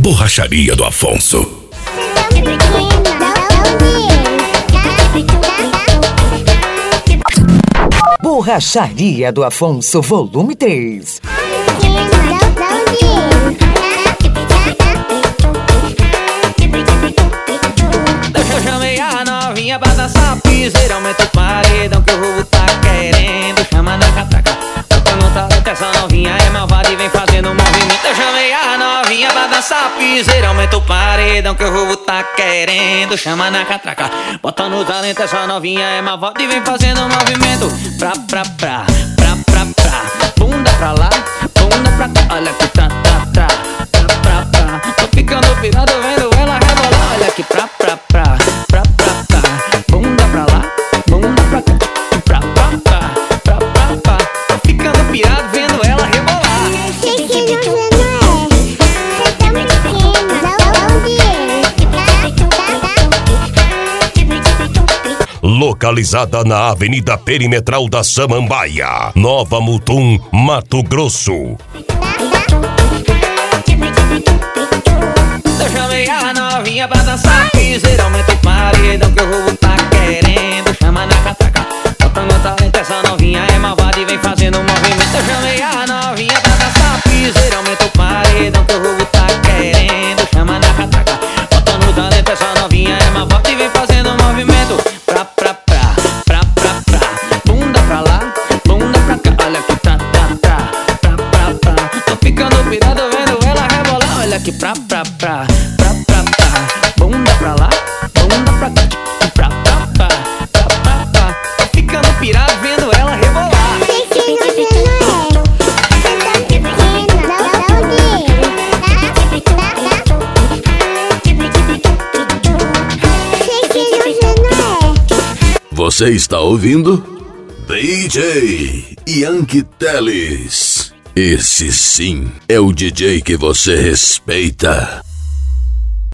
Borracharia do Afonso. Borracharia do Afonso, volume 3. Eu chamei a novinha pra dançar piseira, aumenta o paredão que o roubo tá querendo. Chama na catraca, porque no talento essa novinha é malvada e vem fazendo movimento. Eu chamei a novinha pra dançar piseira, aumenta o paredão que o roubo tá querendo. Chama na catraca, bota no talento essa novinha é malvada e vem fazendo movimento. Pra. Bunda pra lá, bunda pra cá, olha que pra. Tô ficando pirado vendo ela rebolar, olha que pra. Bunda pra lá, bunda pra cá, pra. Tô ficando pirado vendo ela rebolar. Localizada na Avenida Perimetral da Samambaia, Nova Mutum, Mato Grosso. Eu chamei a novinha pra dançar piseira, aumenta o paredão que o roubo tá querendo. Chama na catraca, bota no talento essa novinha é malvada e vem fazendo movimento. Eu chamei a novinha pra dançar piseira, aumenta o paredão que o roubo tá querendo. Chama na catraca, bota no talento essa novinha é malvada e vem fazendo movimento. Pra. Bunda pra lá, bunda pra cá, olha que pra. Tô ficando pirado vendo ela rebolar, olha que pra. Bunda pra lá, bunda pra cá, pra. Tô ficando pirado vendo ela rebolar. Você está ouvindo? DJ Yankee Teles. Esse sim é o DJ que você respeita.